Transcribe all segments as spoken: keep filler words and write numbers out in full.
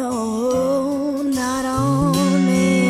No, not on me.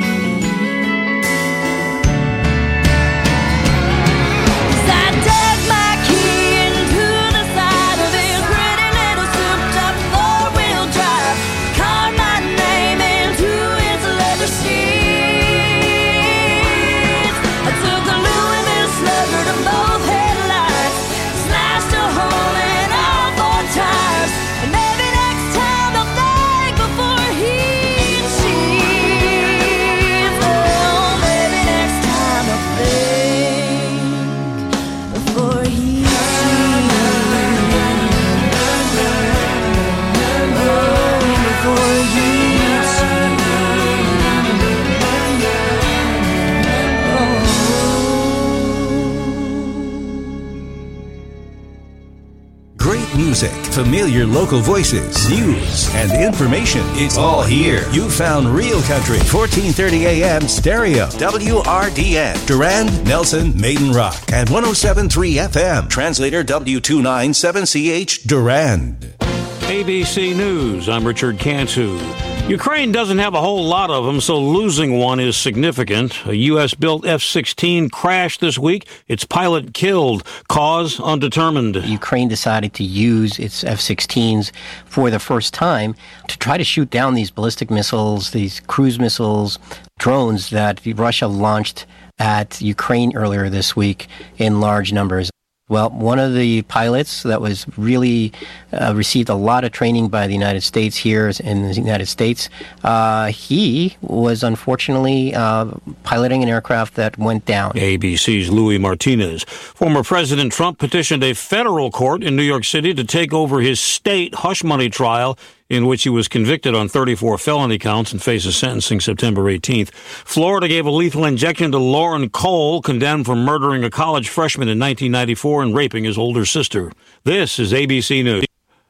Music, familiar local voices, news, and information. It's all here. You found Real Country, fourteen thirty A M stereo, W R D N, Durand, Nelson, Maiden Rock, and one oh seven point three F M, translator W two ninety-seven C H, Durand. A B C News, I'm Richard Cantu. Ukraine doesn't have a whole lot of them, so losing one is significant. A U S-built F sixteen crashed this week. Its pilot killed. Cause undetermined. Ukraine decided to use its F sixteens for the first time to try to shoot down these ballistic missiles, these cruise missiles, drones that Russia launched at Ukraine earlier this week in large numbers. Well, one of the pilots that was really uh, received a lot of training by the United States here in the United States, uh, he was unfortunately uh, piloting an aircraft that went down. A B C's Louis Martinez. Former President Trump petitioned a federal court in New York City to take over his state hush money trial, in which he was convicted on thirty-four felony counts and faces sentencing September eighteenth. Florida gave a lethal injection to Lauren Cole, condemned for murdering a college freshman in nineteen ninety-four and raping his older sister. This is A B C News.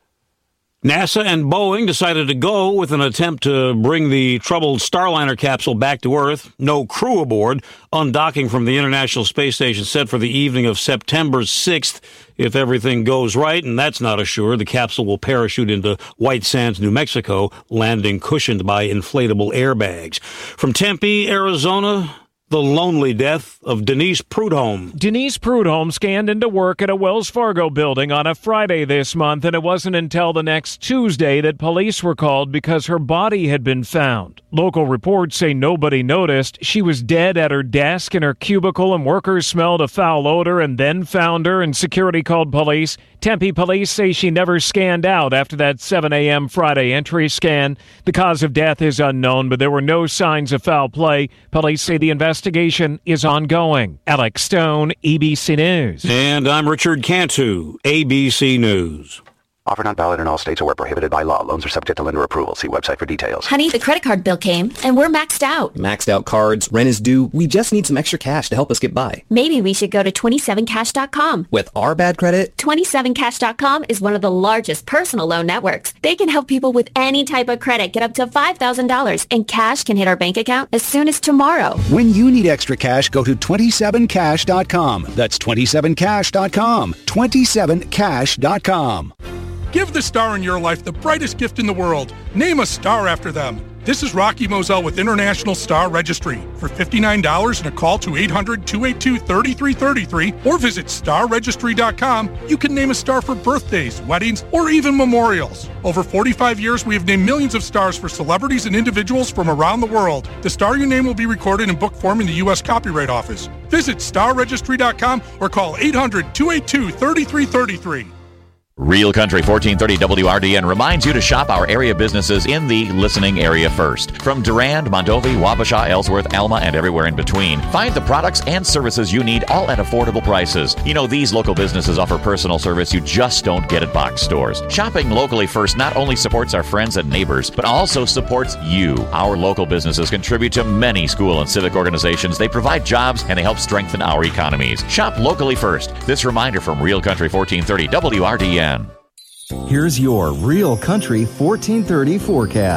NASA and Boeing decided to go with an attempt to bring the troubled Starliner capsule back to Earth. No crew aboard. Undocking from the International Space Station set for the evening of September sixth. If everything goes right, and that's not assured, the capsule will parachute into White Sands, New Mexico, landing cushioned by inflatable airbags. From Tempe, Arizona, the lonely death of Denise Prudhomme. Denise Prudhomme scanned into work at a Wells Fargo building on a Friday this month, and it wasn't until the next Tuesday that police were called because her body had been found. Local reports say nobody noticed. She was dead at her desk in her cubicle, and workers smelled a foul odor and then found her, and security called police. Tempe police say she never scanned out after that seven a.m. Friday entry scan. The cause of death is unknown, but there were no signs of foul play. Police say the investigation is ongoing. Alex Stone, A B C News. And I'm Richard Cantu, A B C News. Offer not valid in all states or where prohibited by law. Loans are subject to lender approval. See website for details. Honey, the credit card bill came, and we're maxed out. Maxed out cards, rent is due. We just need some extra cash to help us get by. Maybe we should go to twenty-seven cash dot com. With our bad credit? twenty-seven cash dot com is one of the largest personal loan networks. They can help people with any type of credit get up to five thousand dollars, and cash can hit our bank account as soon as tomorrow. When you need extra cash, go to twenty-seven cash dot com. That's twenty-seven cash dot com. twenty-seven cash dot com. Give the star in your life the brightest gift in the world. Name a star after them. This is Rocky Moselle with International Star Registry. For fifty-nine dollars and a call to eight hundred, two eight two, three three three three or visit star registry dot com, you can name a star for birthdays, weddings, or even memorials. Over forty-five years, we have named millions of stars for celebrities and individuals from around the world. The star you name will be recorded in book form in the U S Copyright Office. Visit star registry dot com or call eight hundred, two eight two, three three three three. Real Country fourteen thirty W R D N reminds you to shop our area businesses in the listening area first. From Durand, Mondovi, Wabasha, Ellsworth, Alma, and everywhere in between. Find the products and services you need, all at affordable prices. You know, these local businesses offer personal service you just don't get at box stores. Shopping locally first not only supports our friends and neighbors, but also supports you. Our local businesses contribute to many school and civic organizations. They provide jobs, and they help strengthen our economies. Shop locally first. This reminder from Real Country fourteen thirty W R D N. Here's your Real Country fourteen thirty forecast.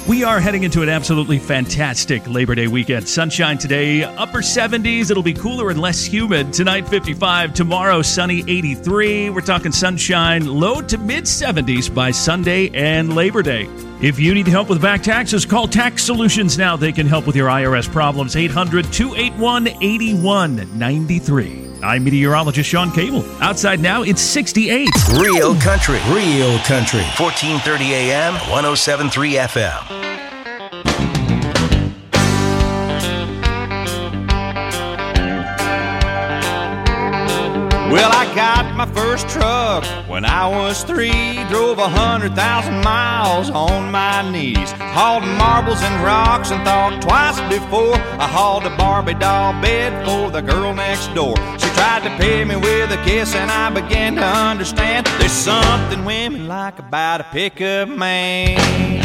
We are heading into an absolutely fantastic Labor Day weekend. Sunshine today, upper seventies. It'll be cooler and less humid. Tonight, fifty-five. Tomorrow, sunny, eighty-three. We're talking sunshine, low to mid seventies by Sunday and Labor Day. If you need help with back taxes, call Tax Solutions now. They can help with your I R S problems. eight hundred, two eight one, eight one nine three. I'm meteorologist Sean Cable. Outside now, it's sixty-eight. Real country. Real country. fourteen thirty A M, one oh seven point three F M. Well, I got my first truck when I was three. Drove a hundred thousand miles on my knees. Hauled marbles and rocks and thought twice before I hauled a Barbie doll bed for the girl next door. She tried to pay me with a kiss and I began to understand there's something women like about a pickup man.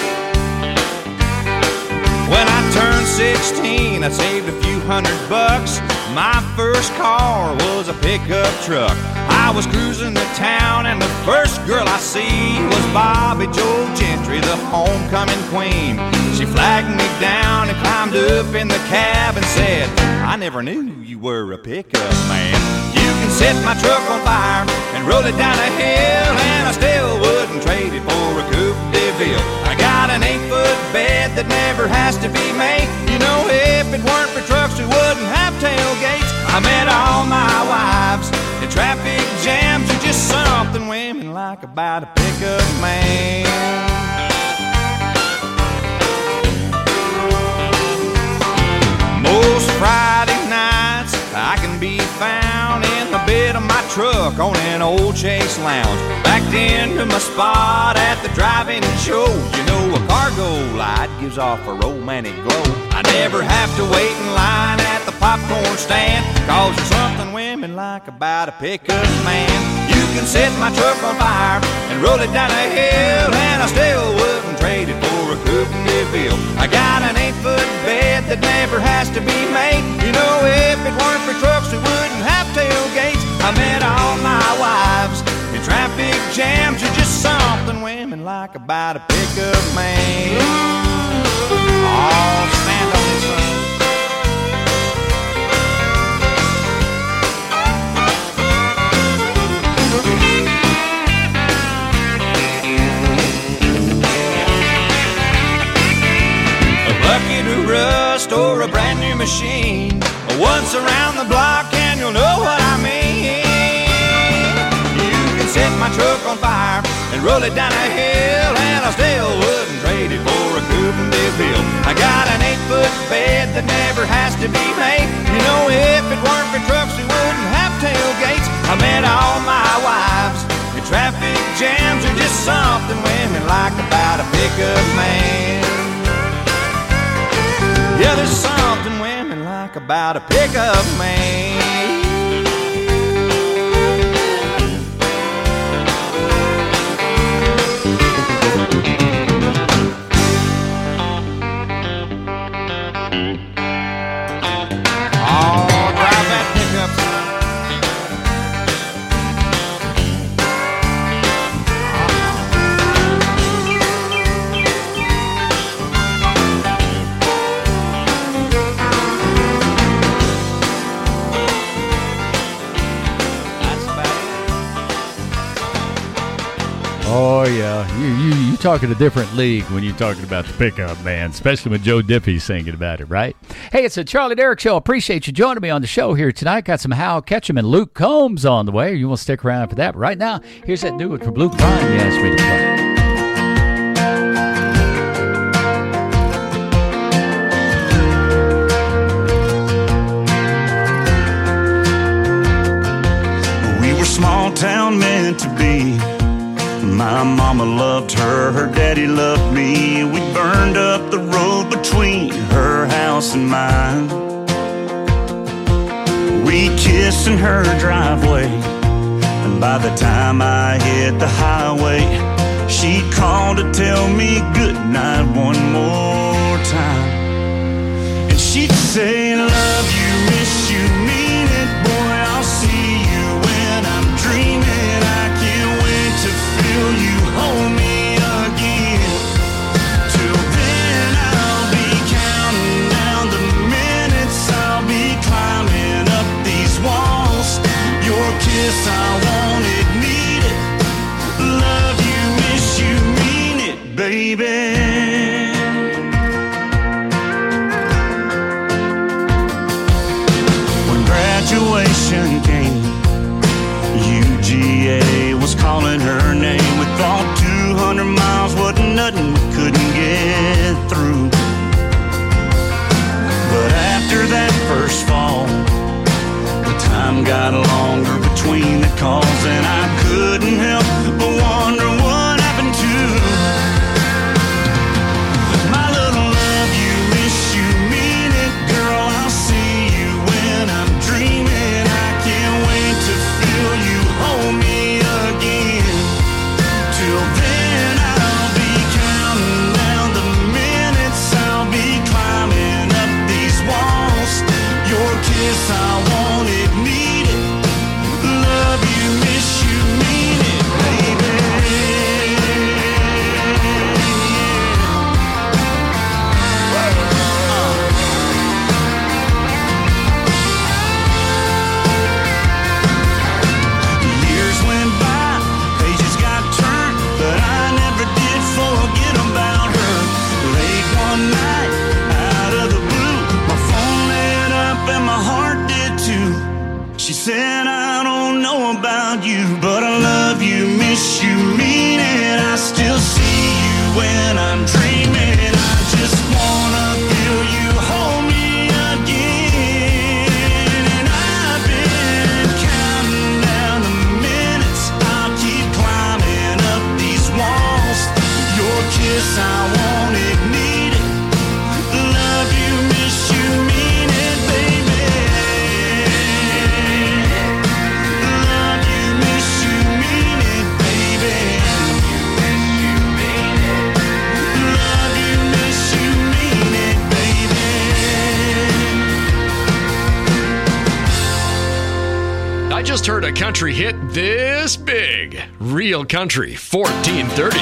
When I turned sixteen, I saved a few hundred bucks. My first car was a pickup truck. I was cruising to town and the first girl I see was Bobby Joe Gentry, the homecoming queen. She flagged me down and climbed up in the cab and said, I never knew you were a pickup man. You can set my truck on fire and roll it down a hill, and I still wouldn't trade it for a Coupe de Ville. I got an eight-foot bed that never has to be made. You know, if it weren't for trucks, we wouldn't have tailgates. I met all my wives in traffic jams. You're just something women like about a pickup man. Most Friday nights I can be found in the bed of my truck on an old Chase Lounge, backed into my spot at the drive-in show. You know, a cargo light gives off a romantic glow. I never have to wait in line at the popcorn stand, cause there's something women like about a pickup man. You can set my truck on fire and roll it down a hill, and I still wouldn't trade it for a Coupe de Ville. I got an eight-foot bed that never has to be made. You know, if it weren't for trucks, we wouldn't have tailgates. I met all my wives in traffic jams. You're just something women like about a pickup man. Oh, stand on this side. A bucket of rust or a brand new machine, once around the block and you'll know what I mean. You can set my truck on fire and roll it down a hill, and I still wouldn't trade it for a Coupe de Ville. I got an eight-foot bed that never has to be made. You know, if it weren't for trucks, we wouldn't have tailgates. I met all my wives in traffic jams. Are just something women like about a pickup man. Yeah, there's something women like about a pickup man. Oh, drive that pickup, son. Oh, yeah. You, you, you talking a different league when you're talking about the pickup man, especially when Joe Diffie's singing about it, right? Hey, it's a Charlie Derrick Show. Appreciate you joining me on the show here tonight. Got some Hal Ketchum and Luke Combs on the way. You want to stick around for that. But right now, here's that new one from Luke Bryan you asked me to play. Small town meant to be. My mama loved her, her daddy loved me. We burned up the road between her house and mine. We kissed in her driveway, and by the time I hit the highway, she'd call to tell me goodnight one more time. And she'd say, love you, miss you, mean it, boy, I'll see you when I'm dreaming. I can't wait to feel you hold me again. Till love you, miss you, mean it. I still see you when I'm dreaming. I just wanna feel you hold me again. And I've been counting down the minutes. I'll keep climbing up these walls. Your kiss, I want it, need it. Love you, miss you, mean it, baby. Love you, miss you, mean it, baby. Love you, miss you, mean it, baby. I just heard a country hit this big. Real Country fourteen thirty.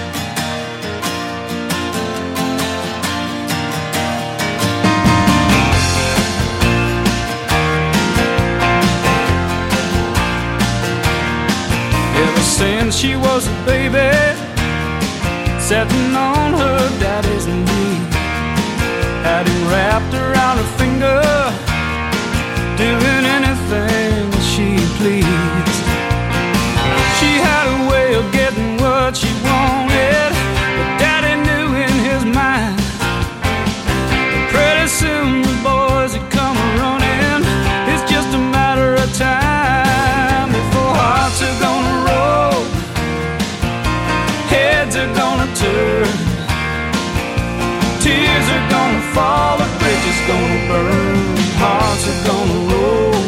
Since she was a baby, sitting on her daddy's knee, had him wrapped around her finger, doing anything she pleased. She had a way of getting what she wanted, but daddy knew in his mind pretty soon the boys would come running. It's just a matter of time before hearts are gonna roll, heads are gonna turn, tears are gonna fall, the bridge is gonna burn, hearts are gonna roll,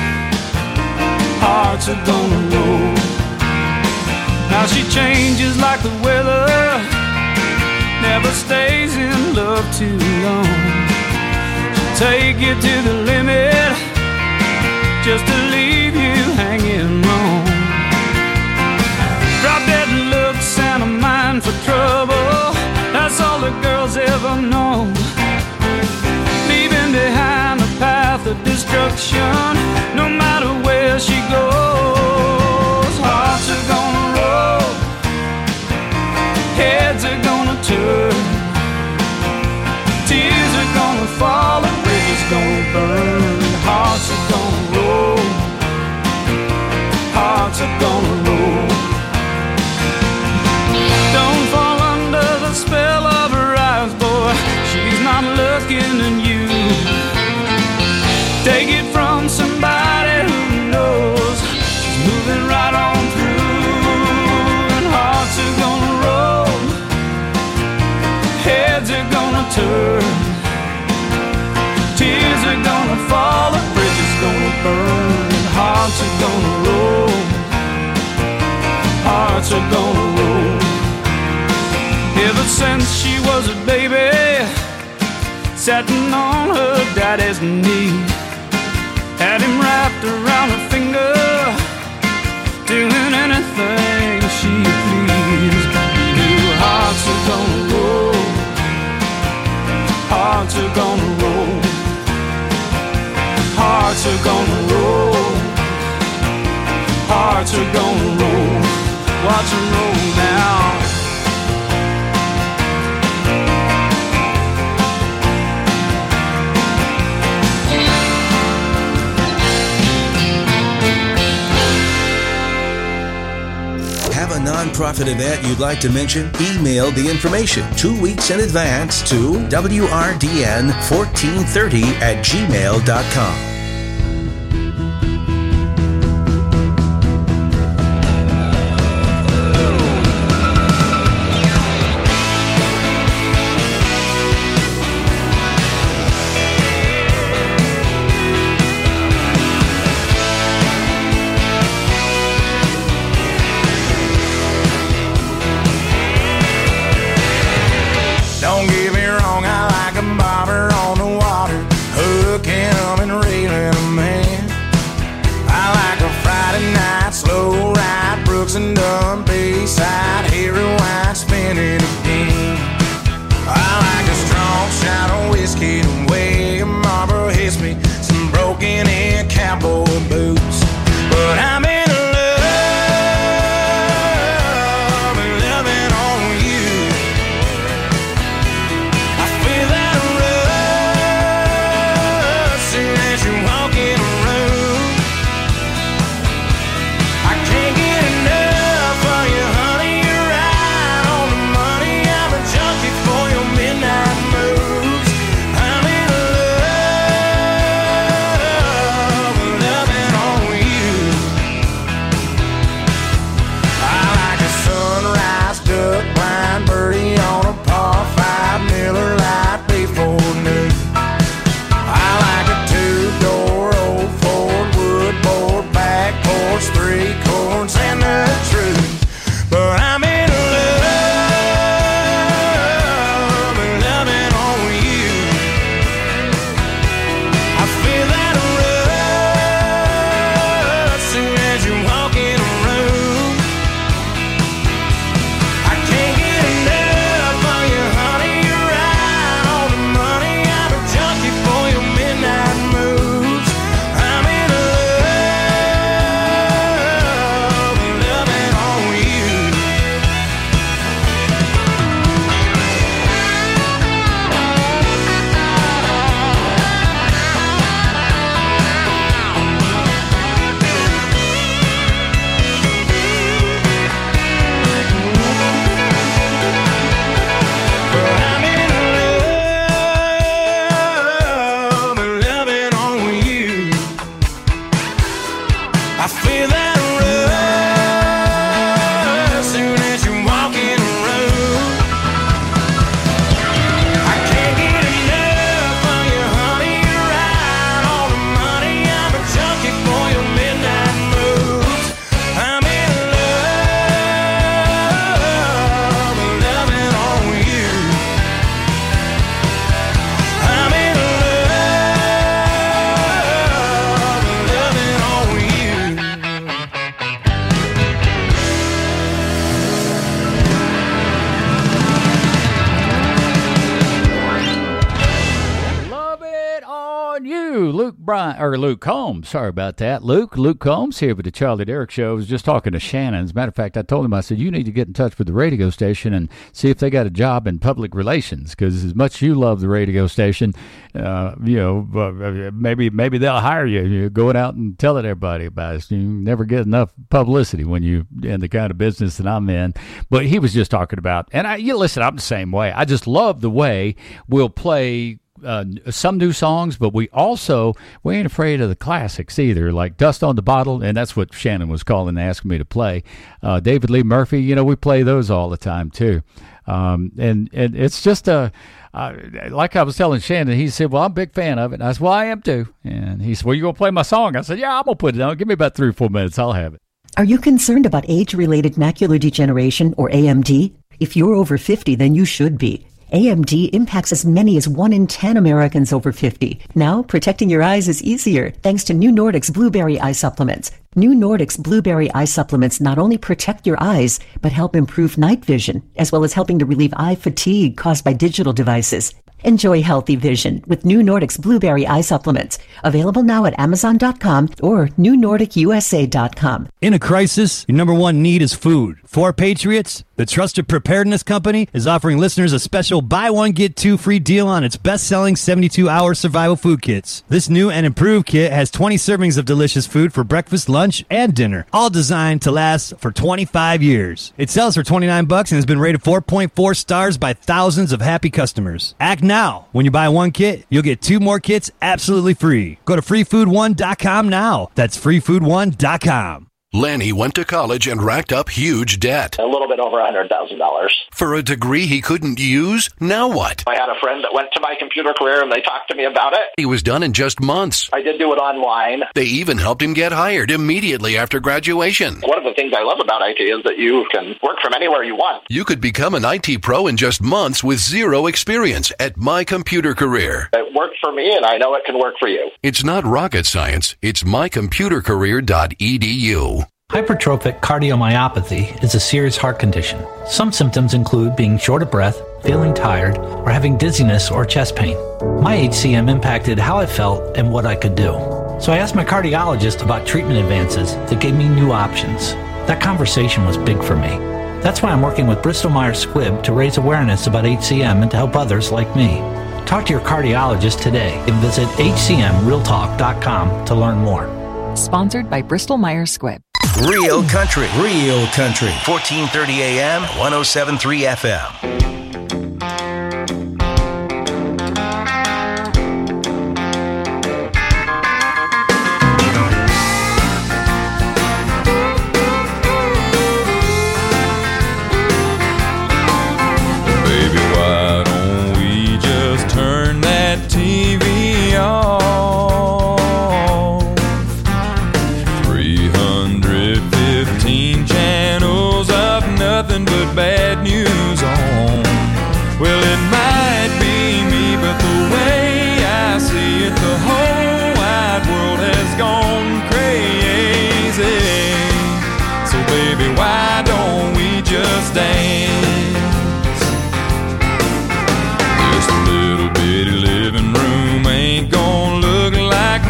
hearts are gonna roll. Now she changes like the weather, never stays in love too long. She'll take you to the limit just to leave you hanging wrong. Drop dead looks and a mind for trouble, that's all the girls ever know. Leaving behind a path of destruction, no matter where she goes. Hearts are gonna roll, heads are gonna turn, tears are gonna fall, the bridge is gonna burn. Hearts are gonna roll, hearts are gonna roll. Don't fall under the spell of her eyes, boy, she's not looking at you. Take it from somebody who knows she's moving right on through. And hearts are gonna roll, heads are gonna turn, tears are gonna fall, the bridge is gonna burn. Hearts are gonna roll, hearts are gonna roll. Ever since she was a baby, sitting on her daddy's knee, had him wrapped around her finger, doing anything she pleased. New hearts are gonna roll, hearts are gonna roll, hearts are gonna roll, hearts are gonna roll. Watch them roll now. Have a nonprofit event you'd like to mention? Email the information two weeks in advance to W R D N fourteen thirty at gmail dot com. Don't get me wrong, I like a bobber on the water, hooking him and reeling him in. I like a Friday night slow ride, Brooks and Dunn Bayside, hair and wine spinning again. I like a strong shot of whiskey, the way a Marlboro hits me, some broken in cowboy boots. But I'm in love and loving on you. I feel that rush as you walk in a room. I can't get enough. Brian, or Luke Combs. Sorry about that. Luke, Luke Combs here with the Charlie Derrick Show. I was just talking to Shannon. As a matter of fact, I told him, I said, you need to get in touch with the radio station and see if they got a job in public relations, because as much as you love the radio station, uh, you know, uh, maybe maybe they'll hire you. You're going out and telling everybody about it. You never get enough publicity when you in the kind of business that I'm in. But he was just talking about, and I, you listen, I'm the same way. I just love the way we'll play Uh, some new songs, but we also, we ain't afraid of the classics either, like Dust on the Bottle, and that's what Shannon was calling and asking me to play. Uh, David Lee Murphy, you know, we play those all the time too. Um, and, and it's just a, uh, like I was telling Shannon, he said, well, I'm a big fan of it. And I said, well, I am too. And he said, well, you going to play my song? I said, yeah, I'm going to put it on. Give me about three or four minutes. I'll have it. Are you concerned about age-related macular degeneration, or A M D? If you're over fifty, then you should be. A M D impacts as many as one in ten Americans over fifty. Now, protecting your eyes is easier thanks to New Nordics Blueberry Eye Supplements. New Nordics Blueberry Eye Supplements not only protect your eyes, but help improve night vision, as well as helping to relieve eye fatigue caused by digital devices. Enjoy healthy vision with New Nordics Blueberry Eye Supplements. Available now at amazon dot com or new nordic u s a dot com. In a crisis, your number one need is food. For Patriots, the Trusted Preparedness Company is offering listeners a special buy one, get two free deal on its best-selling seventy-two hour survival food kits. This new and improved kit has twenty servings of delicious food for breakfast, lunch, and dinner, all designed to last for twenty-five years. It sells for twenty-nine bucks and has been rated four point four stars by thousands of happy customers. Act now. When you buy one kit, you'll get two more kits absolutely free. Go to free food one dot com now. That's free food one dot com. Lanny went to college and racked up huge debt. A little bit over one hundred thousand dollars. For a degree he couldn't use? Now what? I had a friend that went to my computer career and they talked to me about it. He was done in just months. I did do it online. They even helped him get hired immediately after graduation. One of the things I love about I T is that you can work from anywhere you want. You could become an I T pro in just months with zero experience at My Computer Career. It worked for me and I know it can work for you. It's not rocket science. It's my computer career dot e d u. Hypertrophic cardiomyopathy is a serious heart condition. Some symptoms include being short of breath, feeling tired, or having dizziness or chest pain. My H C M impacted how I felt and what I could do. So I asked my cardiologist about treatment advances that gave me new options. That conversation was big for me. That's why I'm working with Bristol Myers Squibb to raise awareness about H C M and to help others like me. Talk to your cardiologist today and visit h c m real talk dot com to learn more. Sponsored by Bristol Myers Squibb. Real country, real country. fourteen thirty A M, one oh seven point three F M. Bad news on. Well, it might be me, but the way I see it, the whole wide world has gone crazy. So baby, why don't we just dance? This little bitty living room ain't gonna look like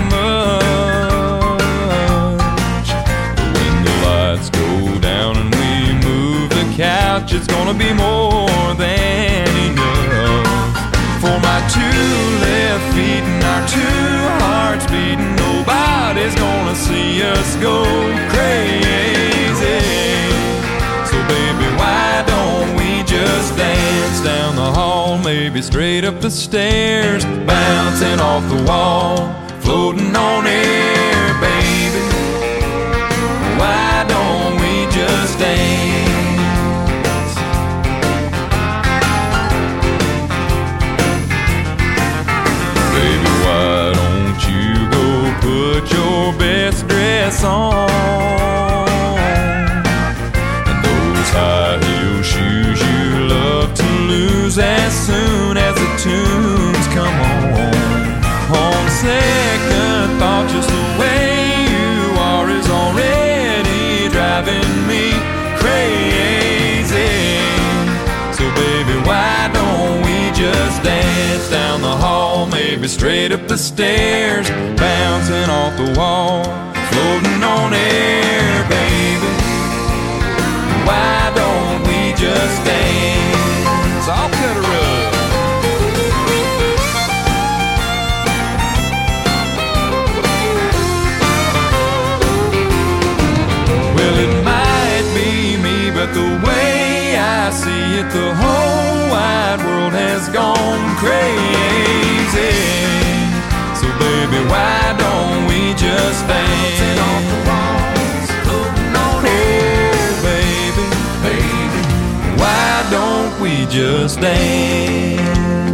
much, but when the lights go down and couch, it's gonna be more than enough for my two left feet and our two hearts beating. Nobody's gonna see us go crazy. So baby, why don't we just dance down the hall, maybe straight up the stairs, bouncing off the wall, floating on air, baby. Why don't we just dance? Put your best dress on and those high heel shoes you love to lose as soon as the tunes come on. On second thought, just the way you are is already driving me crazy. So baby, why don't we just dance down the hall, maybe straight up the stairs, bouncing off the wall, floating on air, baby. Why don't we just dance? I'll cut her up. Well, it might be me, but the way I see it, the whole wide world has gone crazy. So baby, why don't we just dance? Off the walls, floating on air, baby, baby. Why don't we just dance?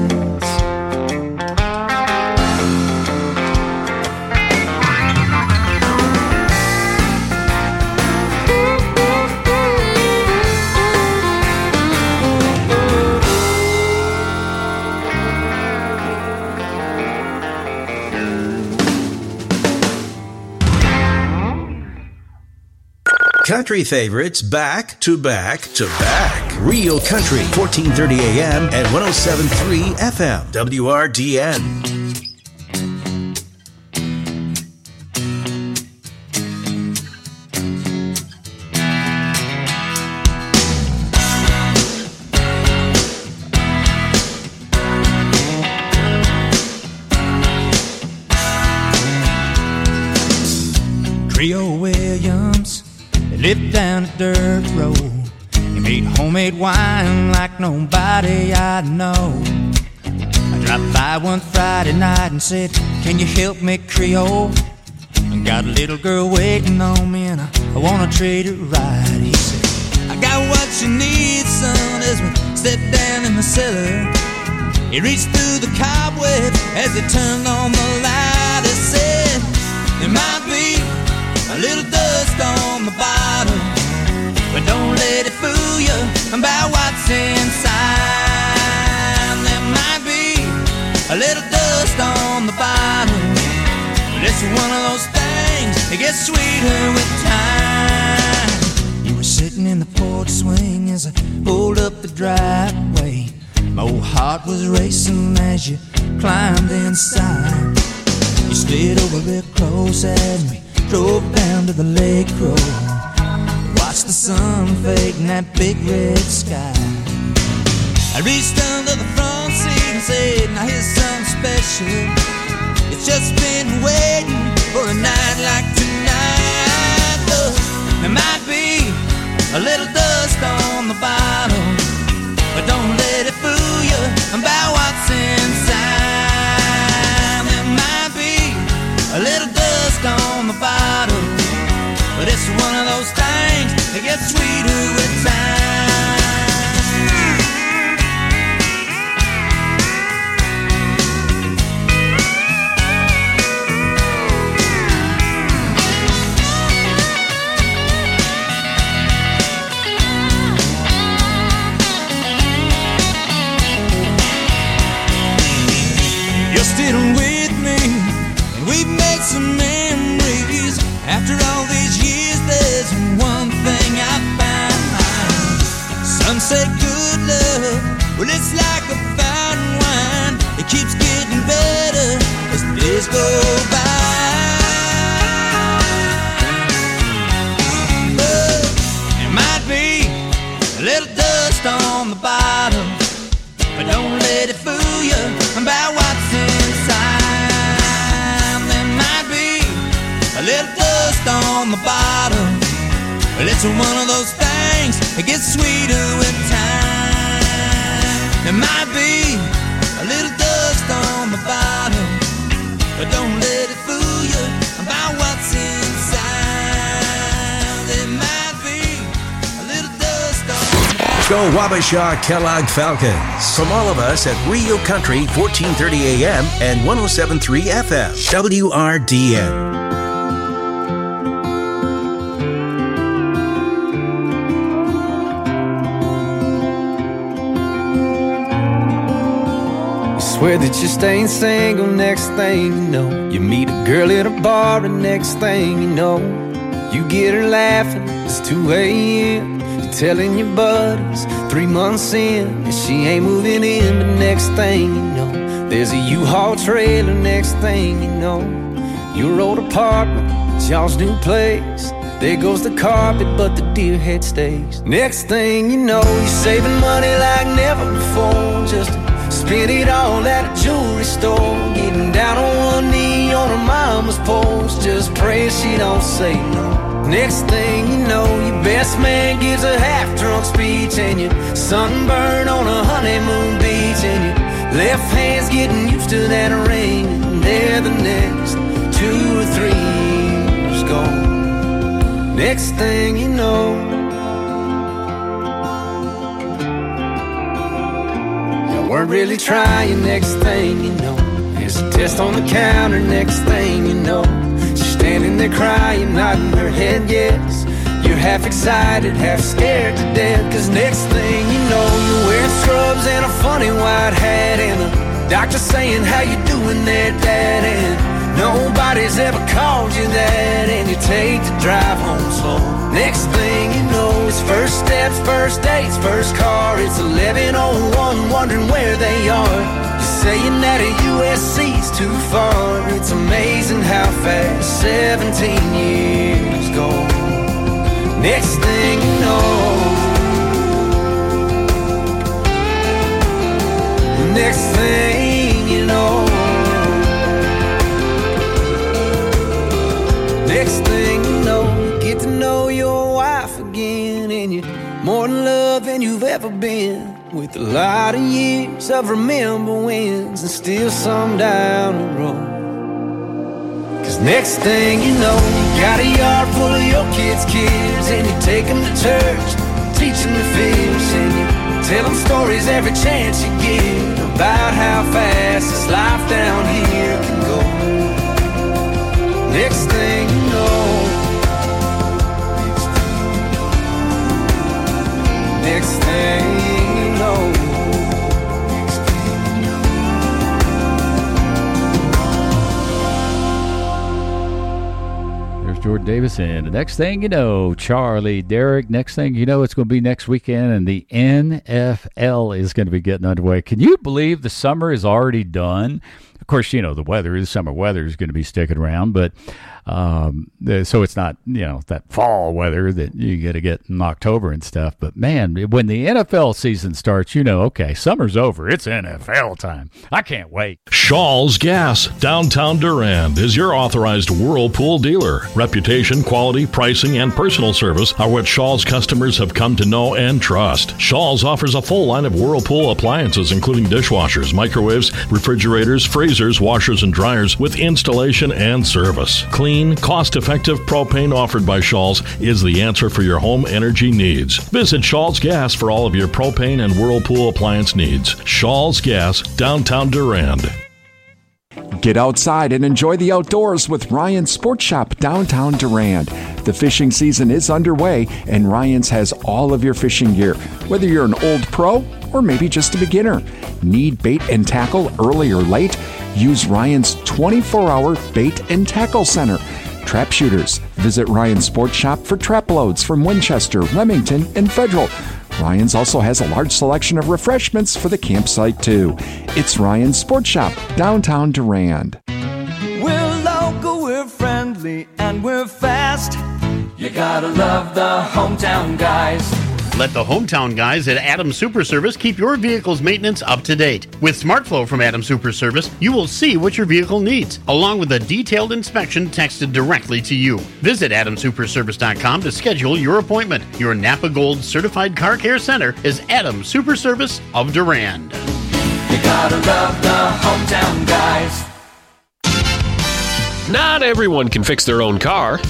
Country favorites back to back to back. Real Country, fourteen thirty A M and one oh seven point three F M, W R D N. Creole Williams lived down a dirt road. He made homemade wine like nobody I know. I dropped by one Friday night and said, can you help me, Creole? I got a little girl waiting on me and I, I wanna treat her right. He said, I got what you need, son, as we stepped down in the cellar. He reached through the cobweb as he turned on the light. He said, there might be a little dust on the bottom, but don't let it fool you about what's inside. There might be a little dust on the bottom, but it's one of those things that gets sweeter with time. You were sitting in the porch swing as I pulled up the driveway. My old heart was racing as you climbed inside. You slid over real close and we drove down to the lake road. Watched the sun fade in that big red sky. I reached under the front seat and said, now here's something special. It's just been waiting for a night like tonight. Look, there might be a little dust on the bottom, but don't let it fool you about what's inside. There might be a little dust on the bottom, but it's one of those things that gets sweeter with time. You're still with me, and we've made some memories. After all these years, there's one thing I found. Some say good love, well, it's like a fine wine. It keeps getting better as the days go by. But there might be a little dust on the bottom, but don't let it fool you about what's inside. There might be a little dust on the bottom, but it's one of those things that gets sweeter with time. There might be a little dust on the bottom, but don't let it fool you about what's inside. There might be a little dust on the bottom. Go Wabasha Kellogg Falcons. From all of us at Real Country, fourteen thirty A M and one oh seven point three F M, W R D N. Swear that you're staying single, next thing you know, you meet a girl at a bar, and next thing you know, you get her laughing, it's two A M You're telling your buddies three months in that she ain't moving in, but next thing you know, There's a U-Haul trailer, next thing you know, your old apartment, it's y'all's new place. There goes the carpet, but the deer head stays. Next thing you know, you're saving money like never before, just to spend it all at a jewelry store. Getting down on one knee on her mama's porch, just pray she don't say no. Next thing you know, your best man gives a half-drunk speech, and you're sunburned on a honeymoon beach, and your left hand's getting used to that ring, and there the next two or three years go. Next thing you know, you weren't really trying. Next thing you know, there's a test on the counter. Next thing you know, she's standing there crying, nodding her head yes. You're half excited, half scared to death, cause next thing you know, you're wearing scrubs and a funny white hat, and the doctor saying, how you doing there, Dad? And nobody's ever called you that, and you take the drive home slow. Next thing you know, it's first steps, first dates, first car. It's eleven oh one, wondering where they are. You're saying that a U S C's too far. It's amazing how fast seventeen years go. Next thing you know, next thing you know, next thing you know, you get to know your wife again, and you're more in love than you've ever been, with a lot of years of remember wins and still some down the road. Cause next thing you know, you got a yard full of your kids' kids, and you take them to church, teach them to fish, and you tell them stories every chance you get about how fast this life down here can go. Next thing you know, next thing you know, there's Jordan Davis, and the next thing you know, Charlie Derrick. Next thing you know, it's going to be next weekend, and the N F L is going to be getting underway. Can you believe the summer is already done? Of course, you know, the weather, the summer weather is going to be sticking around, but um, so it's not, you know, that fall weather that you got to get in October and stuff. But, man, when the N F L season starts, you know, okay, summer's over. It's N F L time. I can't wait. Shaw's Gas, downtown Durand, is your authorized Whirlpool dealer. Reputation, quality, pricing, and personal service are what Shaw's customers have come to know and trust. Shaw's offers a full line of Whirlpool appliances, including dishwashers, microwaves, refrigerators, freezers, washers, and dryers, with installation and service. Clean, cost-effective propane offered by Shaw's is the answer for your home energy needs. Visit Shaw's Gas for all of your propane and Whirlpool appliance needs. Shaw's Gas, downtown Durand. Get outside and enjoy the outdoors with Ryan's Sports Shop, downtown Durand. The fishing season is underway, and Ryan's has all of your fishing gear, whether you're an old pro or maybe just a beginner. Need bait and tackle early or late? Use Ryan's twenty-four hour Bait and Tackle Center. Trap shooters, visit Ryan's Sports Shop for trap loads from Winchester, Remington, and Federal. Ryan's also has a large selection of refreshments for the campsite, too. It's Ryan's Sports Shop, downtown Durand. We're local, we're friendly, and we're fast. You gotta love the hometown guys. Let the hometown guys at Adams Super Service keep your vehicle's maintenance up to date. With SmartFlow from Adams Super Service, you will see what your vehicle needs, along with a detailed inspection texted directly to you. Visit adams super service dot com to schedule your appointment. Your Napa Gold Certified Car Care Center is Adams Super Service of Durand. You gotta love the hometown guys. Not everyone can fix their own car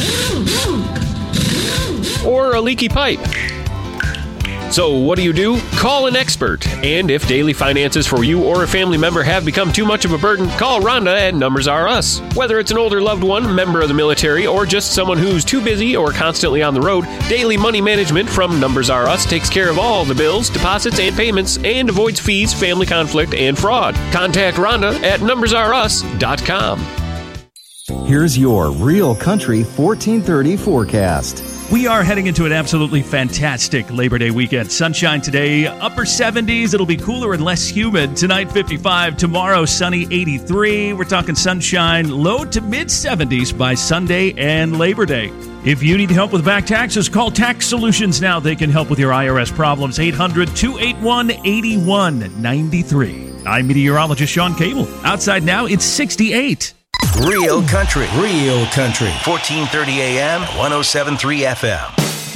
or a leaky pipe. So what do you do? Call an expert. And if daily finances for you or a family member have become too much of a burden, call Rhonda at Numbers R Us. Whether it's an older loved one, member of the military, or just someone who's too busy or constantly on the road, Daily Money Management from Numbers R Us takes care of all the bills, deposits, and payments, and avoids fees, family conflict, and fraud. Contact Rhonda at numbers r us dot com. Here's your Real Country fourteen thirty forecast. We are heading into an absolutely fantastic Labor Day weekend. Sunshine today, upper seventies. It'll be cooler and less humid. Tonight, fifty-five. Tomorrow, sunny, eighty-three. We're talking sunshine, low to mid seventies by Sunday and Labor Day. If you need help with back taxes, call Tax Solutions now. They can help with your I R S problems. eight hundred, two eight one, eight one nine three. I'm meteorologist Sean Cable. Outside now, it's sixty-eight. Real country, real country. fourteen thirty A M, one oh seven point three F M.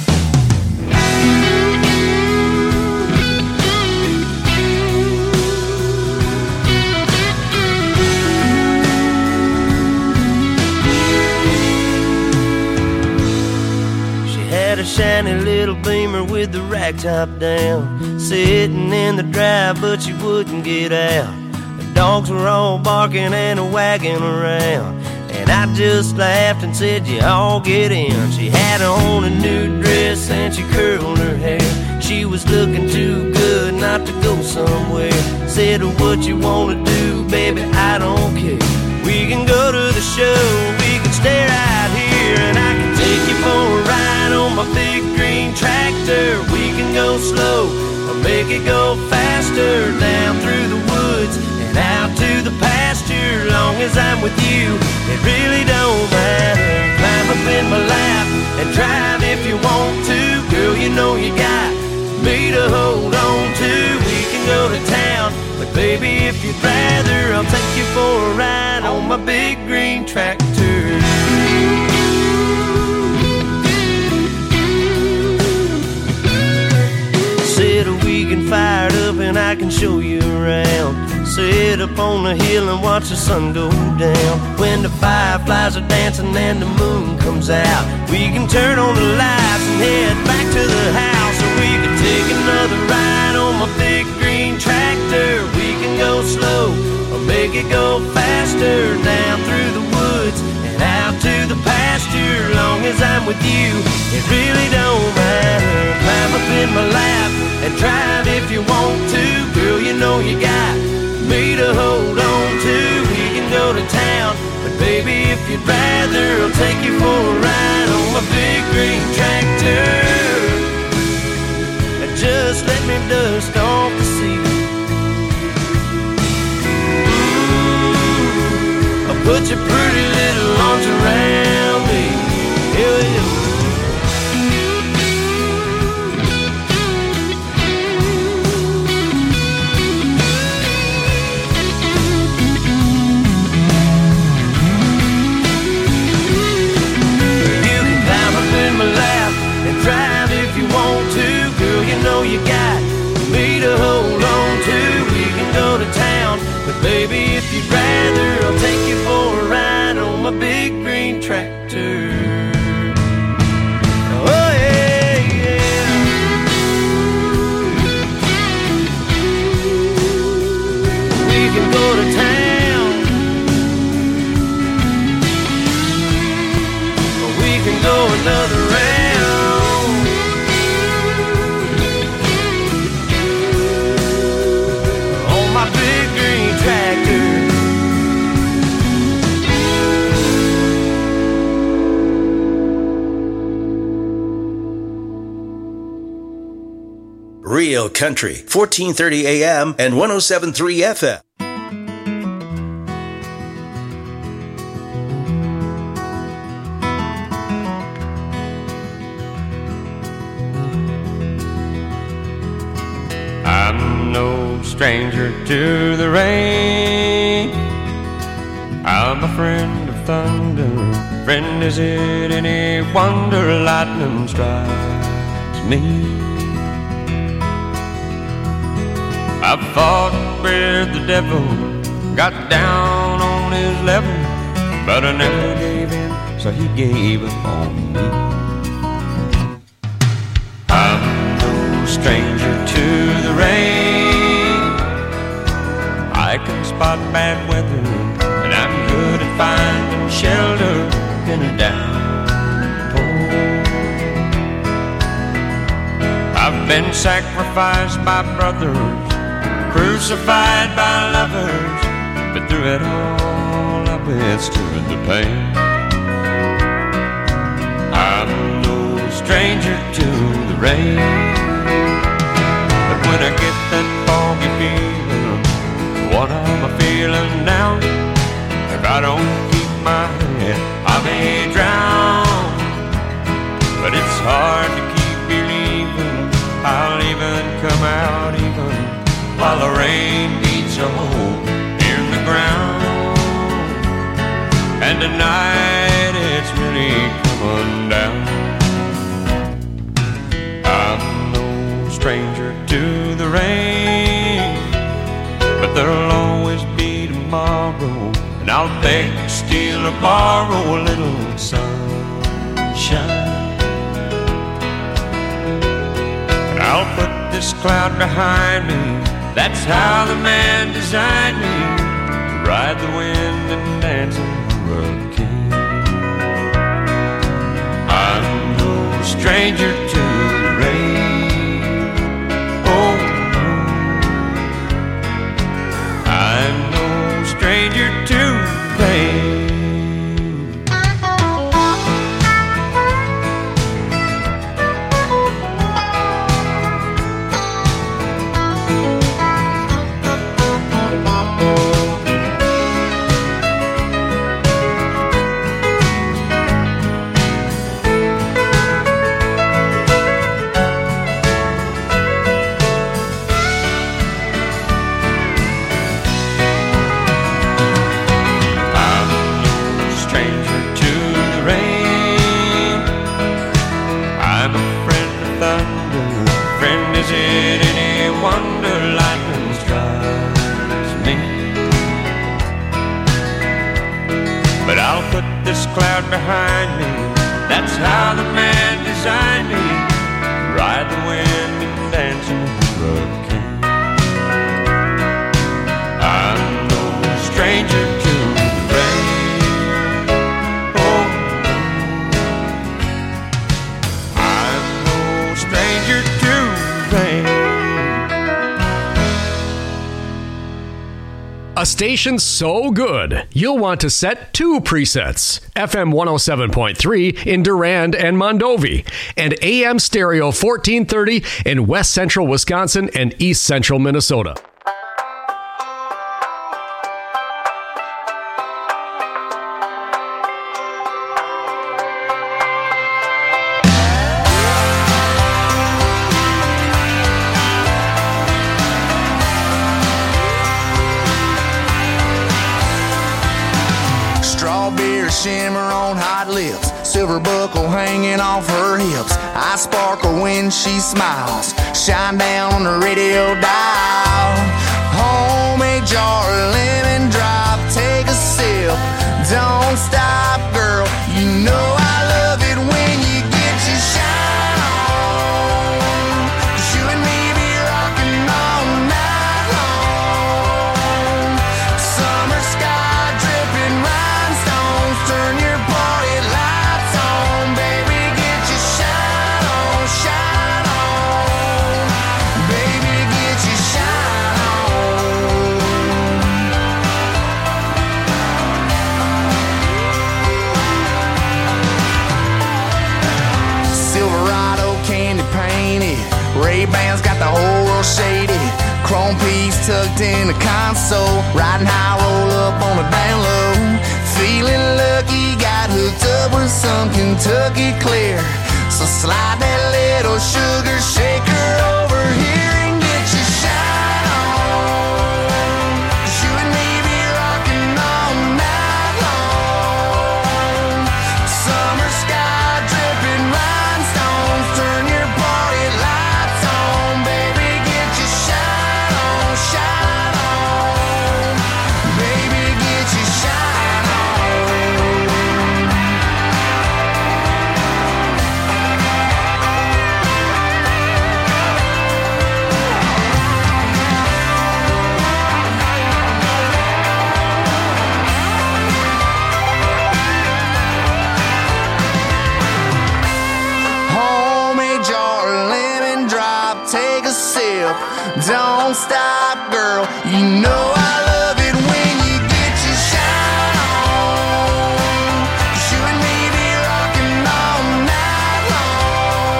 She had a shiny little Beamer with the rack top down, sitting in the drive, but she wouldn't get out. Dogs were all barking and wagging around, and I just laughed and said, you all get in. She had on a new dress and she curled her hair. She was looking too good not to go somewhere. Said, what you wanna do, baby, I don't care. We can go to the show, we can stay right here, and I can take you for a ride on my big green tractor. We can go slow or make it go faster, down through the woods out to the pasture. Long as I'm with you, it really don't matter. Climb up in my lap and drive if you want to. Girl, you know you got me to hold on to. We can go to town, but baby, if you'd rather, I'll take you for a ride on my big green tractor. Said we can fire it up and I can show you around. Sit up on the hill and watch the sun go down. When the fireflies are dancing and the moon comes out, we can turn on the lights and head back to the house. Or we can take another ride on my big green tractor. We can go slow or make it go faster, down through the woods and out to the pasture. Long as I'm with you, it really don't matter. Climb up in my lap and drive if you want to. Girl, you know you got me to hold on to. We can go to town, but baby, if you'd rather, I'll take you for a ride on my big green tractor. And just let me dust off the seat. Ooh, I'll put your pretty little arms around me. Yeah, yeah. Drive if you want to, girl, you know you got me to hold on to. We can go to town, but baby, if you'd rather, I'll take you for a ride on my big green tractor. Oh yeah, yeah. We can go to town, or we can go another round. Real country, fourteen thirty A M and one oh seven point three F M. I'm no stranger to the rain. I'm a friend of thunder. Friend, is it any wonder lightning strikes me? I fought with the devil, got down on his level, but I never gave in, so he gave up on me. I'm no stranger to the rain. I can spot bad weather, and I'm good at finding shelter in a downpour. I've been sacrificed by brothers, crucified by lovers, but through it all I withstood the pain. I'm no stranger stranger to the rain. But when I get that foggy feeling, what am I feeling now? If I don't keep my head, I may drown. But it's hard to keep believing I'll even come out even while the rain beats a hole in the ground. And tonight it's really coming down. I'm no stranger to the rain, but there'll always be tomorrow, and I'll beg, steal, or borrow a little sunshine. And I'll put this cloud behind me. That's how the man designed me, to ride the wind and dance on the hurricane. I'm no stranger to the rain. Oh no, I'm no stranger to the rain. Cloud behind me, that's how the man designed me, to ride the wind and dance on the hurricane. I'm no stranger to the rain. Oh no, I'm no stranger to the rain. A station so good, you'll want to set two presets. F M one oh seven point three in Durand and Mondovi, and A M Stereo fourteen thirty in West Central Wisconsin and East Central Minnesota. Shimmer on hot lips, silver buckle hanging off her hips. I sparkle when she smiles, shine down on the radio dial. Homemade jar of lemon drop, take a sip, don't stop, girl. You know I love it when you get your shine on. 'Cause you and me be rocking all night long. Summer sky dripping rhinestones, turn your party lights on, baby, get your shine on, shine on, baby, get your shine on. Silverado candy painted, Ray-Bans got the whole world shaded, chrome piece tucked in the console, riding high, roll up on the down low, feeling lucky, got hooked up with some Kentucky Clear, so slide that little sugar shaker over here and get your shine on. 'Cause you and me be rocking all night long. Summer sky dripping rhinestones, turn your party lights on, baby, get your shine on, shine on, baby, get your shine on. Homemade jar of lemon drop, take a sip, don't stop, girl. You know I love it when you get your shine on. 'Cause you and me be rocking all night long.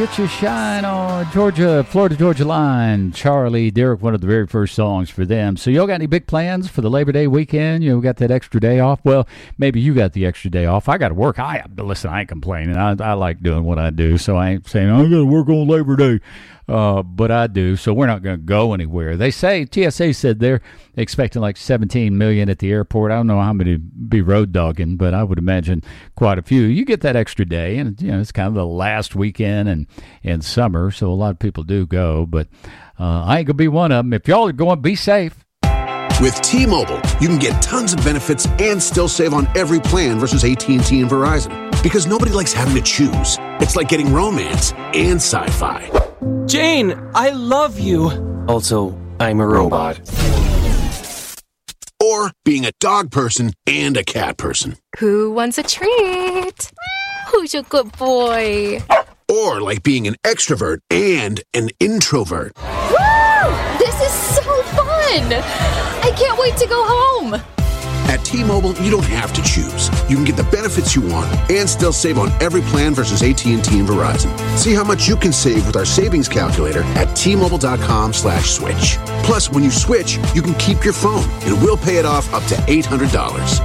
Get Your Shine on Georgia, Florida Georgia line. Charlie Derrick, one of the very first songs for them. So y'all got any big plans for the Labor Day weekend? You know, got that extra day off? Well, maybe you got the extra day off. I got to work. I listen, I ain't complaining. I, I like doing what I do, so I ain't saying, I got to work on Labor Day. Uh, but I do, so we're not going to go anywhere. They say, T S A said they're expecting like seventeen million at the airport. I don't know how many be road dogging, but I would imagine quite a few. You get that extra day, and you know it's kind of the last weekend and in summer, so a lot of people do go. But uh, I ain't gonna be one of them. If y'all are going, be safe. With T-Mobile, you can get tons of benefits and still save on every plan versus A T and T and Verizon. Because nobody likes having to choose. It's like getting romance and sci-fi. Jane, I love you. Also, I'm a robot. Or being a dog person and a cat person. Who wants a treat? Who's a good boy? Or like being an extrovert and an introvert. Woo! This is so fun! I can't wait to go home. At T-Mobile, you don't have to choose. You can get the benefits you want and still save on every plan versus A T and T and Verizon. See how much you can save with our savings calculator at T-Mobile.com slash switch. Plus, when you switch, you can keep your phone and we'll pay it off up to eight hundred dollars.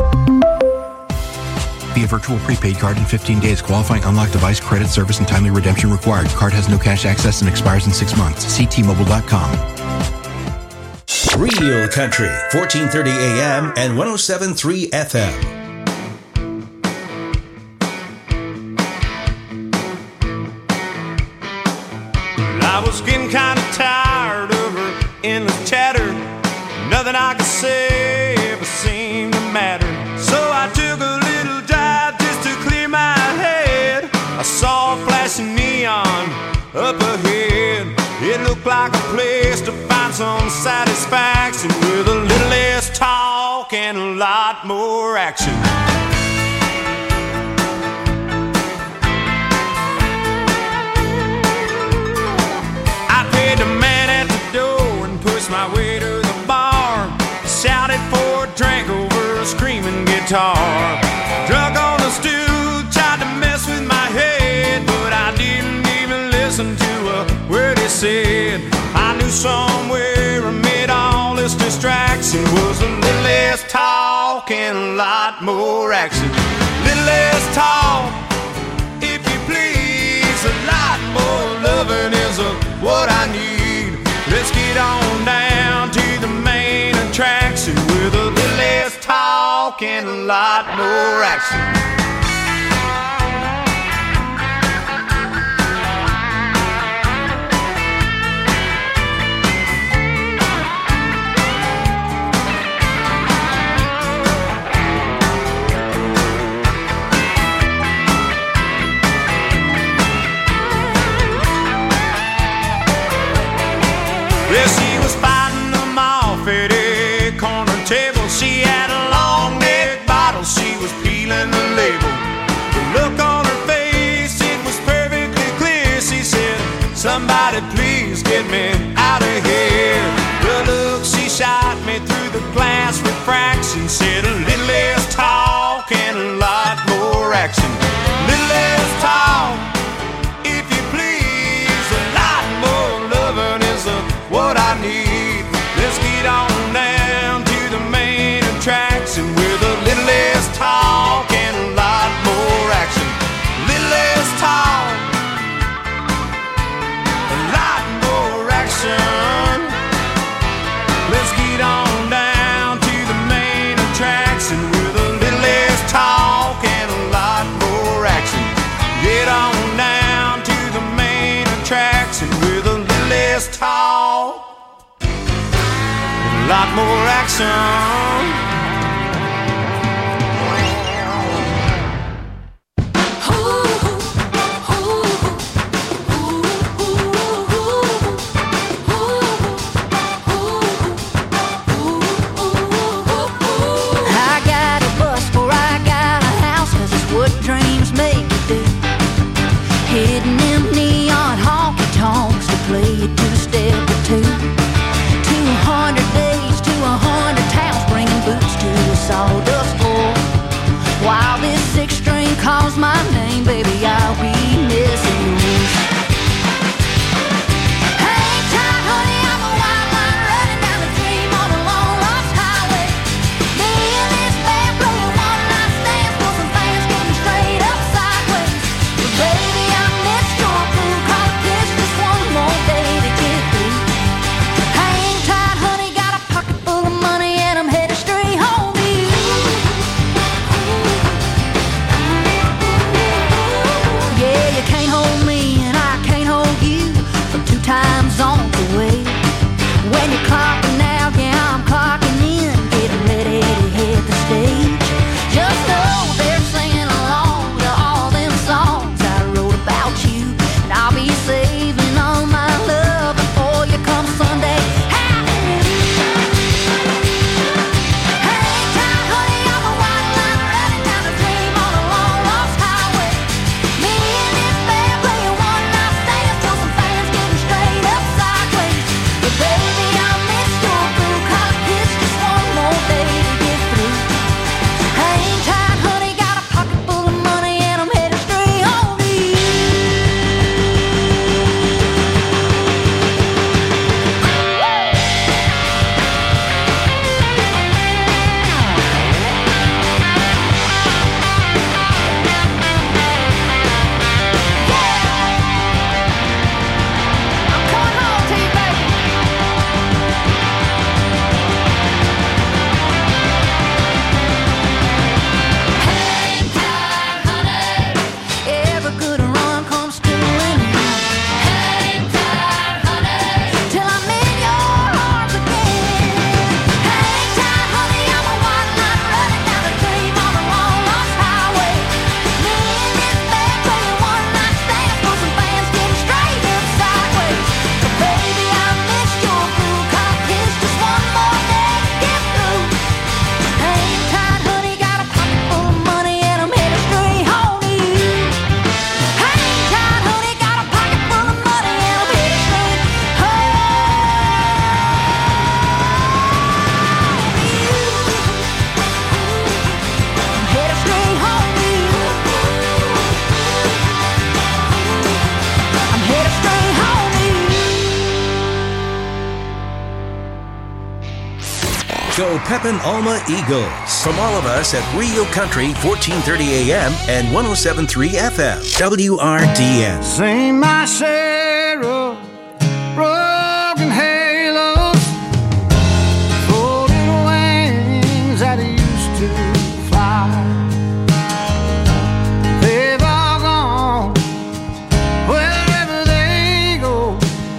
Via virtual prepaid card in fifteen days. Qualifying unlocked device, credit, service, and timely redemption required. Card has no cash access and expires in six months. See T Mobile dot com. Real Country, fourteen thirty A M and one oh seven point three F M. I was getting kind of tired of her endless chatter. Nothing I could say ever seemed to matter. So I took a little drive just to clear my head. I saw a flashing neon up ahead. It looked like a place to find some satisfaction with a little less talk and a lot more action. I paid the man at the door and pushed my way to the bar. Shouted for a drink over a screaming guitar. Drunk on the stool, tried to mess with my head, but I didn't even listen to a word he said. I knew somewhere amid all this distraction was a little less talk and a lot more action. Little less talk, if you please, a lot more loving is a, what I need. Let's get on down to the main attraction with a little less talk and a lot more action. Well, she was fighting them off at a corner table. She had a long neck bottle, she was peeling the label. The look on her face, it was perfectly clear. She said, somebody please get me out of here. The look she shot me through the glass refraction said a little less talk and a lot more action. Little less talk, if you please, a lot more loving is a what I need. Let's get on down to the main attraction with a little less talk and a lot more action. Little less talk, a lot more action. Let's get on down to the main attraction with a little less talk and a lot more action. Get on down to the main attraction with a little less talk, a lot more action. I got a bus or I got a house, 'cause it's what dreams make you do. Hitting them neon honky tonks to play a two-step or two. Two hundred days to a hundred towns, bringing boots Go Pepin Alma Eagles. From all of us at Real Country, fourteen thirty A M and one oh seven point three F M, W R D N. Sing my share of broken halos, folded wings that used to fly. They've all gone wherever they go,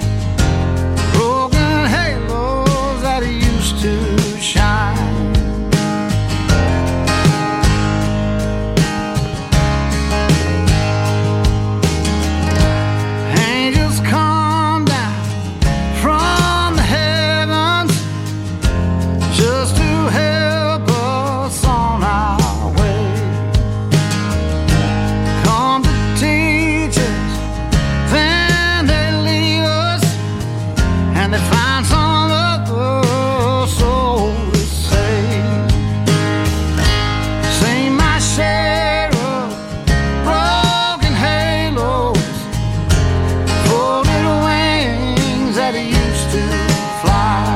broken halos that used to shine. Angels come down from the heavens just to help us on our way. Come to teach us, then they leave us, and they find some other soul to save. Sing my share of broken halos, folded wings that used to fly.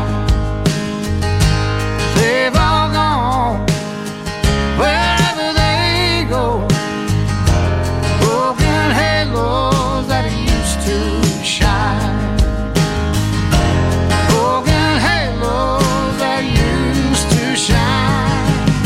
They've all gone wherever they go, broken halos that used to shine. Broken halos that used to shine.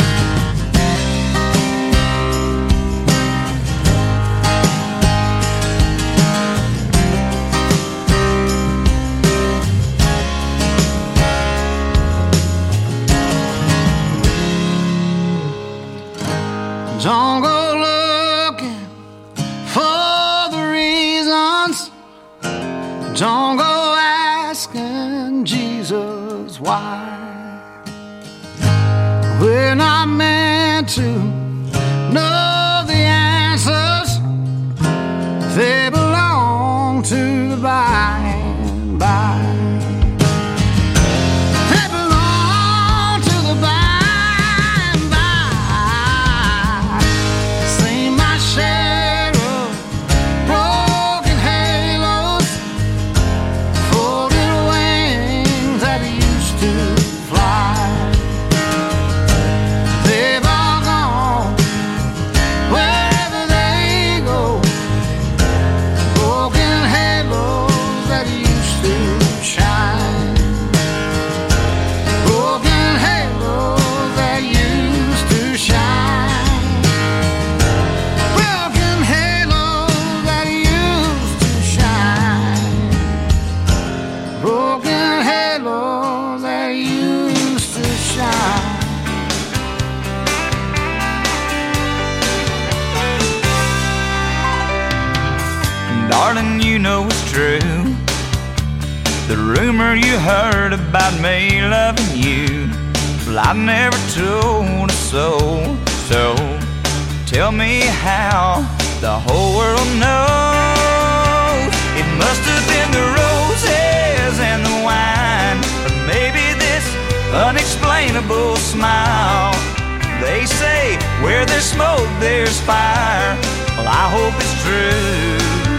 Don't go looking for the reasons. Don't go asking Jesus why. We're not meant to know the answers. They belong to the by and by. They belong to the by and by. Sing my share of broken halos, folded wings that used to fly. They've all gone wherever they go, broken halos that used to shine. Broken halos that used to shine. Broken halos that used to shine. Broken halos that used to shine. Darling, you know it's true. The rumor you heard about me loving you, well, I never told a soul. So tell me how the whole world knows. It must have been the roses and the wine, or maybe this unexplainable smile. They say where there's smoke, there's fire. Well, I hope it's true,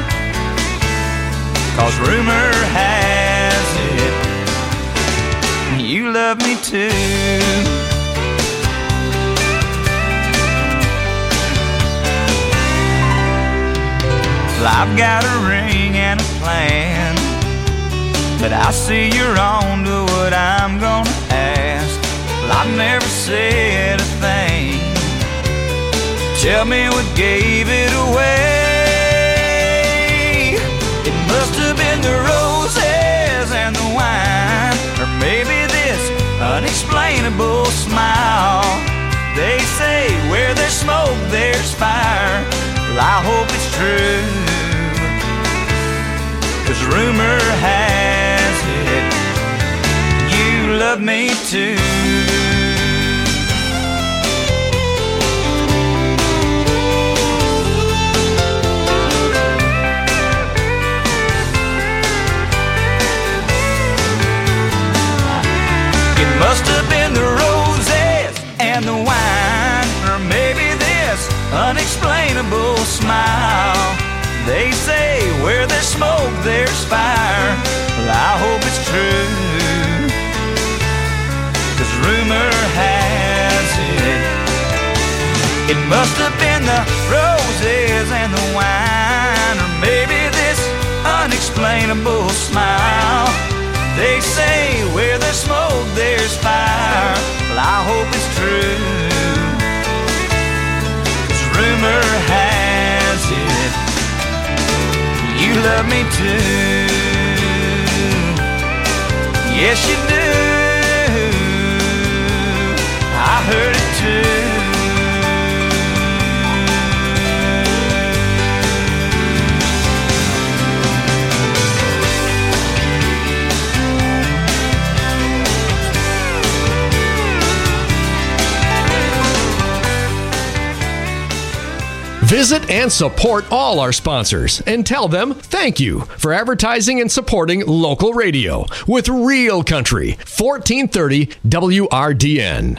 'cause rumor has it you love me too. Well, I've got a ring and a plan, but I see you're on to what I'm gonna ask. Well, I've never said a thing. Tell me what gave it away. It must have been the roses and the wine, or maybe this unexplainable smile. They say where there's smoke, there's fire. Well, I hope it's true, 'cause rumor has it you love me too. Must have been the roses and the wine, or maybe this unexplainable smile. They say where there's smoke, there's fire. Well, I hope it's true, 'cause rumor It must have been the roses and the wine, or maybe this unexplainable smile. They say where there's smoke there's fire. Well, I hope it's true, 'cause rumor has it you love me too. Yes you do, I heard it too. Visit and support all our sponsors and tell them thank you for advertising and supporting local radio with Real Country, fourteen thirty W R D N.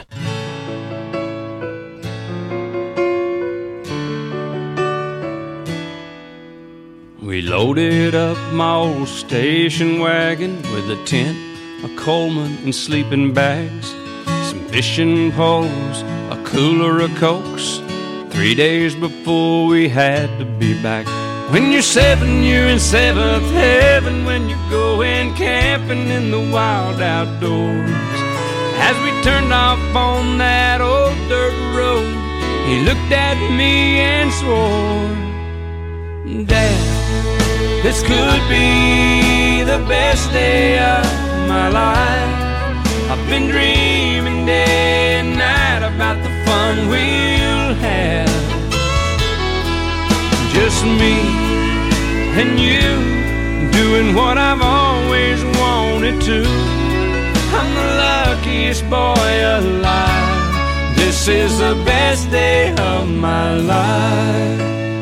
We loaded up my old station wagon with a tent, a Coleman, and sleeping bags, some fishing poles, a cooler of Cokes. Three days before we had to be back. When you're seven, you're in seventh heaven when you're going camping in the wild outdoors. As we turned off on that old dirt road, he looked at me and swore, Dad, this could be the best day of my life. I've been dreaming day and night about the fun we'll have. Just me and you doing what I've always wanted to. I'm the luckiest boy alive. This is the best day of my life.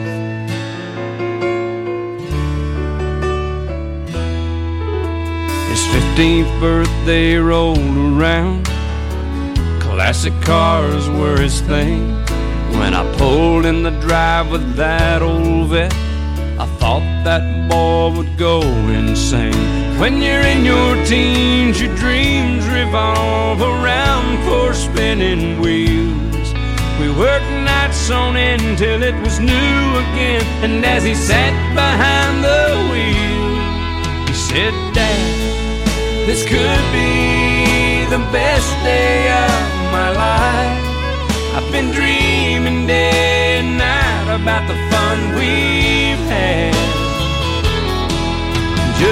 His fifteenth birthday rolled around. Classic cars were his thing. When I pulled in the drive with that old vet, I thought that boy would go insane. When you're in your teens, your dreams revolve around four spinning wheels. We worked nights on end till it was new again. And as he sat behind the wheel, he said, Dad, this could be the best day of my life. I've been dreaming day and night about the fun we've had.